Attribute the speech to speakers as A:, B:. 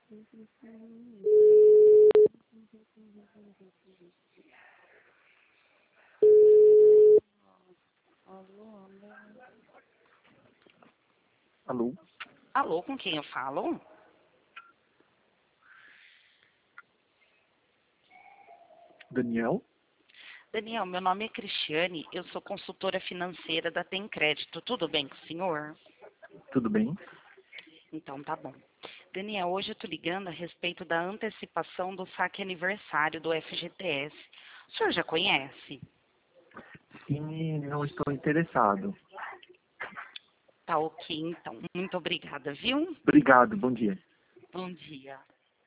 A: Alô?
B: Alô, com quem eu falo?
A: Daniel?
B: Daniel, meu nome é Cristiane, eu sou consultora financeira da Tem Crédito. Tudo bem com o senhor?
A: Tudo bem?
B: Então tá bom. Daniel, hoje eu tô ligando a respeito da antecipação do saque aniversário do FGTS. O senhor já conhece?
A: Sim, não estou interessado.
B: Tá ok, então. Muito obrigada, viu?
A: Obrigado, bom dia.
B: Bom dia.